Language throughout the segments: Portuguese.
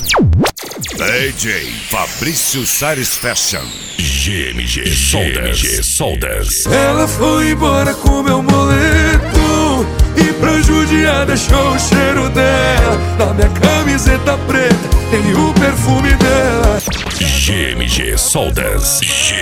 DJ Fabrício Satisfaction. GMG Soldas. Ela foi embora com meu moletom e pra judiar deixou o cheiro dela. Na minha camiseta preta tem o perfume dela. GMG Soldas.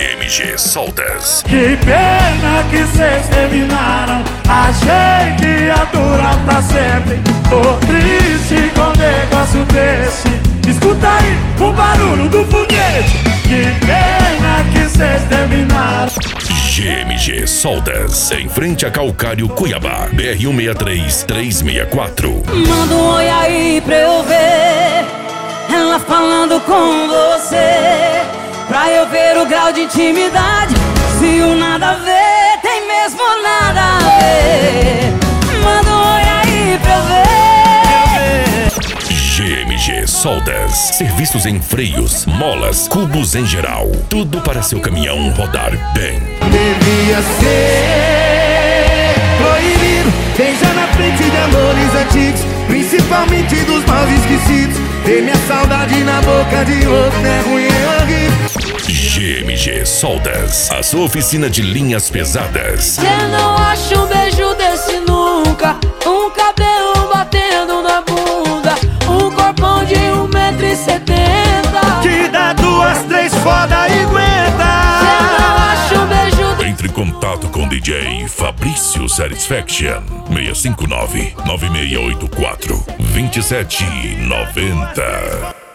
Que pena que cês terminaram. Achei que ia durar pra sempre. Tô triste com um negócio desse. Escuta aí o barulho do foguete. Que pena que cês terminaram. GMG Soldas, em frente a Calcário, Cuiabá, BR-163-364. Manda um oi aí pra eu ver ela falando com você, pra eu ver o grau de intimidade. Se o nada a ver tem mesmo nada a ver. Manda um oi aí pra eu ver. GMG Soldas, serviços em freios, molas, cubos em geral, tudo para seu caminhão rodar bem. Devia ser proibido beijar na frente de amores antigos, principalmente dos maus esquecidos. Ter minha saudade na boca de outro é ruim, é horrível. GMG Soldas, a sua oficina de linhas pesadas. Cê não acha um beijo desse nunca, um cabelo batendo na bunda, um corpão de 1,70 m. Que dá 2, 3 foda e aguenta. Cê não acha um beijo. Entre em contato com DJ Fabrício Satisfaction 659-9684-2790.